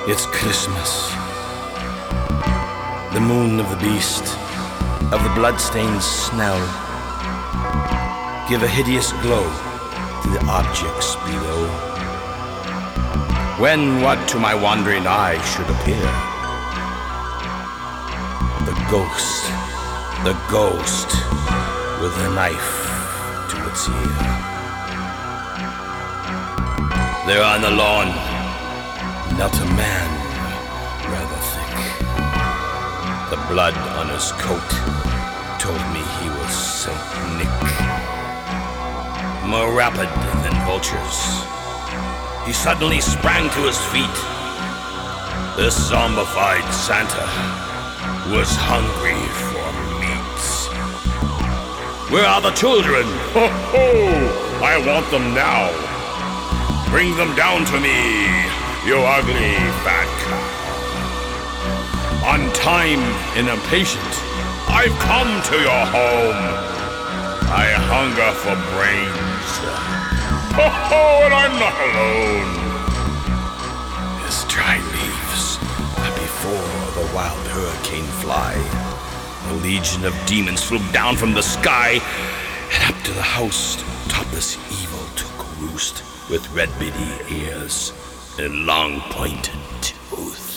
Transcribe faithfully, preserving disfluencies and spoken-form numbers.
It's Christmas. The moon of the beast, of the bloodstained snell, give a hideous glow to the objects below. When what to my wandering eye should appear? The ghost, the ghost, with a knife to its ear. There on the lawn, not a man, rather thick. The blood on his coat told me he was Saint Nick. More rapid than vultures, he suddenly sprang to his feet. This zombified Santa was hungry for meat. Where are the children? Ho ho! I want them now. Bring them down to me, you ugly fat cow. On time and impatient, I've come to your home. I hunger for brains. Ho ho, and I'm not alone. As dry leaves that before the wild hurricane fly, a legion of demons flew down from the sky, and up to the house top this evil took roost, with red beady ears and long pointed tooth.